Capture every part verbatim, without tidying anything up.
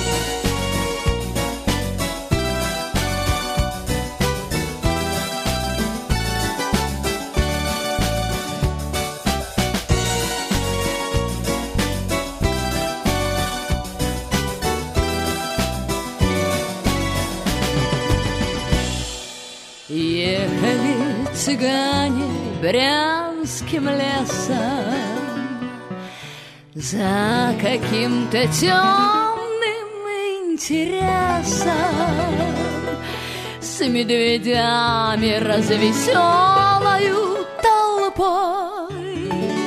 Ехали цыгане брянским лесом за каким-то темным интересом, с медведями развеселою толпой.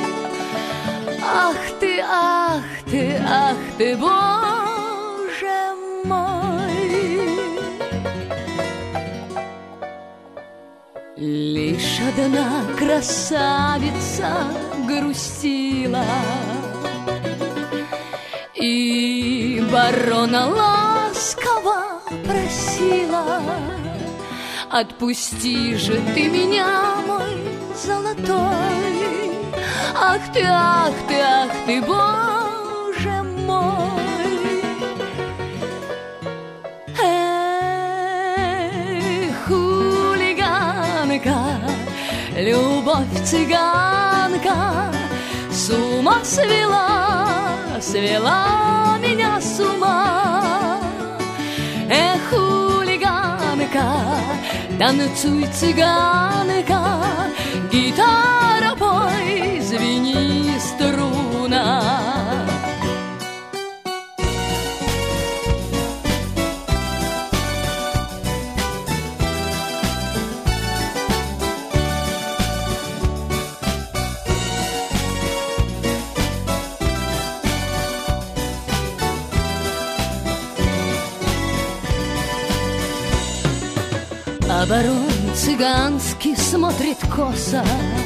Ах ты, ах ты, ах ты, Боже мой! Лишь одна красавица грустила, и барона ласково просила: отпусти же ты меня, мой золотой. Ах ты, ах ты, ах ты, Боже мой! Эх, хулиганка, любовь цыганка с ума свела, свела меня с ума. Эх, хулиганка, танцуй, цыганка, гитара пой, звени струна. А барон цыганский смотрит косо,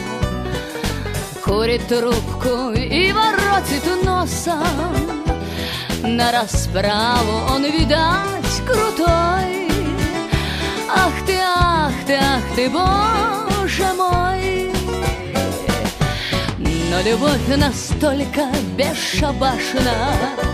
курит трубку и воротит носом. На расправу он, видать, крутой. Ах ты, ах ты, ах ты, Боже мой! Но любовь настолько бесшабашна,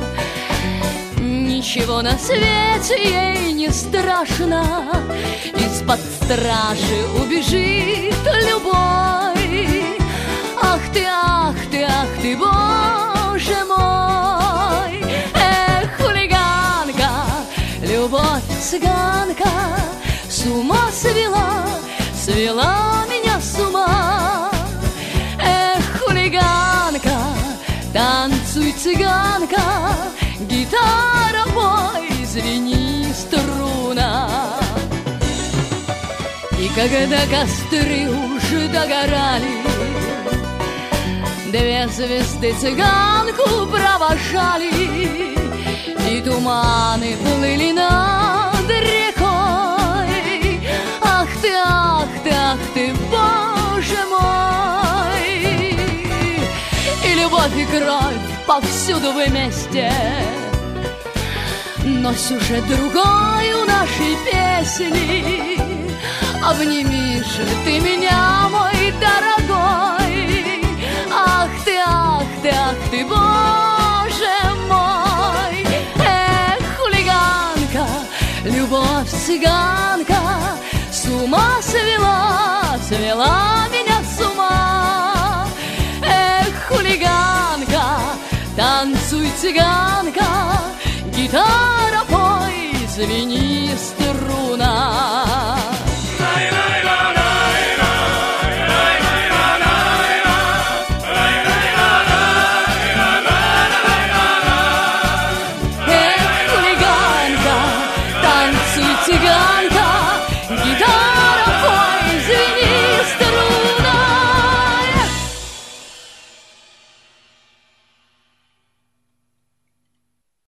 ничего на свете ей не страшно. Из-под стражи убежит любой. Ах ты, ах ты, ах ты, Боже мой! Эх, хулиганка, любовь цыганка с ума свела, свела меня с ума. Эх, хулиганка, танцуй, цыганка, гитара пой, звени струна. И когда костры уже догорали, две звезды цыганку провожали, и туманы плыли над рекой. Ах ты, ах ты, ах ты, Боже мой! И любовь, и кровь повсюду вместе, но сюжет другой у нашей песни. Обними же ты меня, мой дорогой. Ах ты, ах ты, ах ты, Боже мой! Эх, хулиганка, любовь цыганка с ума свела, свела меня с ума. Эх, хулиганка, танцуй, цыганка, гитара пой, звени